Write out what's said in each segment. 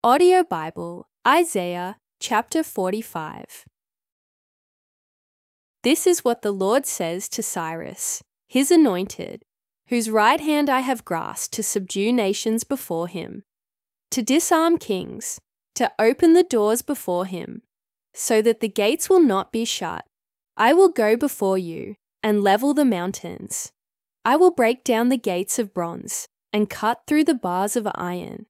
Audio Bible, Isaiah chapter 45. This is what the Lord says to Cyrus, his anointed, whose right hand I have grasped to subdue nations before him, to disarm kings, to open the doors before him, so that the gates will not be shut. I will go before you and level the mountains. I will break down the gates of bronze and cut through the bars of iron.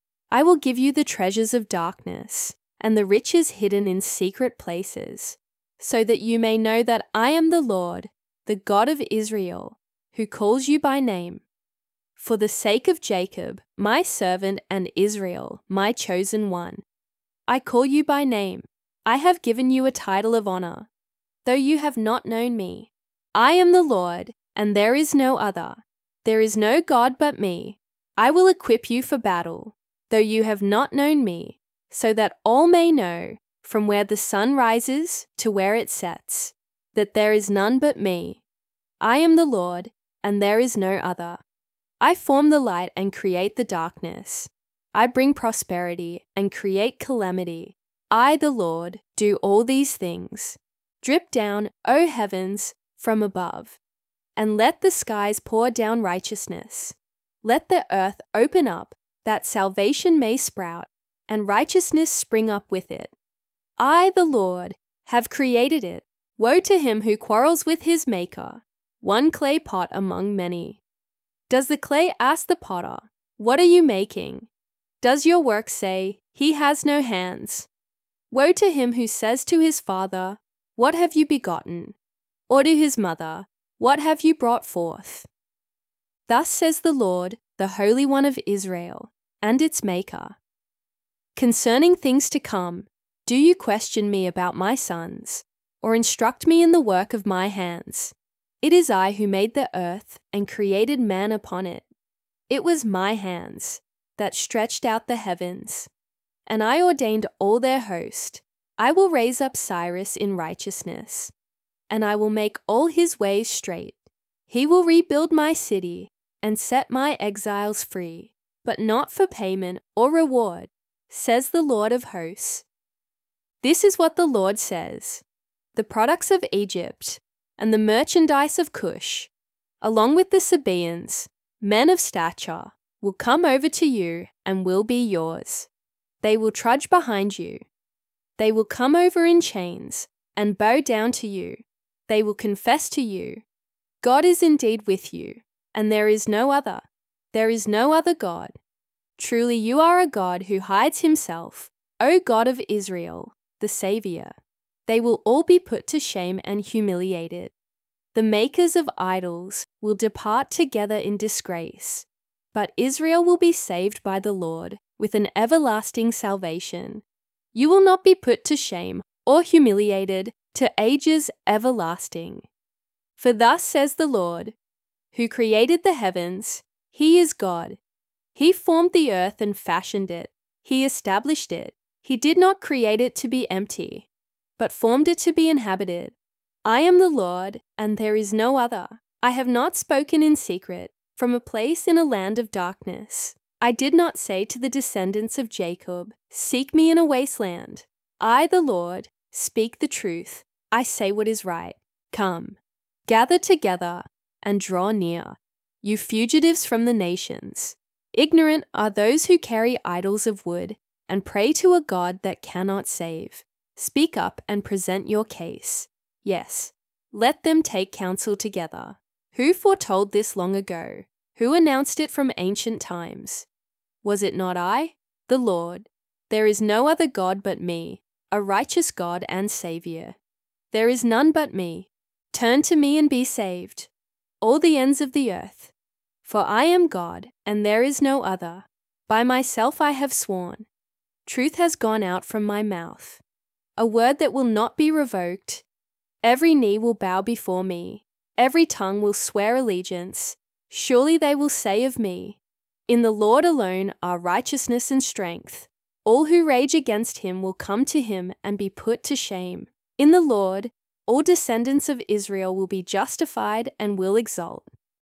I will give you the treasures of darkness and the riches hidden in secret places, so that you may know that I am the Lord, the God of Israel, who calls you by name. For the sake of Jacob, my servant, and Israel, my chosen one, I call you by name. I have given you a title of honor, though you have not known me. I am the Lord, and there is no other. There is no God but me. I will equip you for battle, though you have not known me, so that all may know, from where the sun rises to where it sets, that there is none but me. I am the Lord, and there is no other. I form the light and create the darkness. I bring prosperity and create calamity. I, the Lord, do all these things. Drip down, O heavens, from above, and let the skies pour down righteousness. Let the earth open up, that salvation may sprout, and righteousness spring up with it. I, the Lord, have created it. Woe to him who quarrels with his maker, one clay pot among many. Does the clay ask the potter, "What are you making?" Does your work say, "He has no hands"? Woe to him who says to his father, "What have you begotten?" Or to his mother, "What have you brought forth?" Thus says the Lord, the Holy One of Israel, and its Maker. Concerning things to come, do you question me about my sons, or instruct me in the work of my hands? It is I who made the earth and created man upon it. It was my hands that stretched out the heavens, and I ordained all their host. I will raise up Cyrus in righteousness, and I will make all his ways straight. He will rebuild my city and set my exiles free, but not for payment or reward, says the Lord of hosts. This is what the Lord says: the products of Egypt and the merchandise of Cush, along with the Sabaeans, men of stature, will come over to you and will be yours. They will trudge behind you. They will come over in chains and bow down to you. They will confess to you, "God is indeed with you, and there is no other. There is no other God. Truly you are a God who hides himself, O God of Israel, the Savior." They will all be put to shame and humiliated. The makers of idols will depart together in disgrace, but Israel will be saved by the Lord with an everlasting salvation. You will not be put to shame or humiliated to ages everlasting. For thus says the Lord, who created the heavens, he is God. He formed the earth and fashioned it. He established it. He did not create it to be empty, but formed it to be inhabited. I am the Lord, and there is no other. I have not spoken in secret, from a place in a land of darkness. I did not say to the descendants of Jacob, "Seek me in a wasteland." I, the Lord, speak the truth. I say what is right. Come, gather together and draw near, you fugitives from the nations. Ignorant are those who carry idols of wood and pray to a God that cannot save. Speak up and present your case. Yes, let them take counsel together. Who foretold this long ago? Who announced it from ancient times? Was it not I, the Lord? There is no other God but me, a righteous God and Savior. There is none but me. Turn to me and be saved, all the ends of the earth. For I am God, and there is no other. By myself I have sworn. Truth has gone out from my mouth, a word that will not be revoked. Every knee will bow before me. Every tongue will swear allegiance. Surely they will say of me, "In the Lord alone are righteousness and strength." All who rage against him will come to him and be put to shame. In the Lord, all descendants of Israel will be justified and will exult.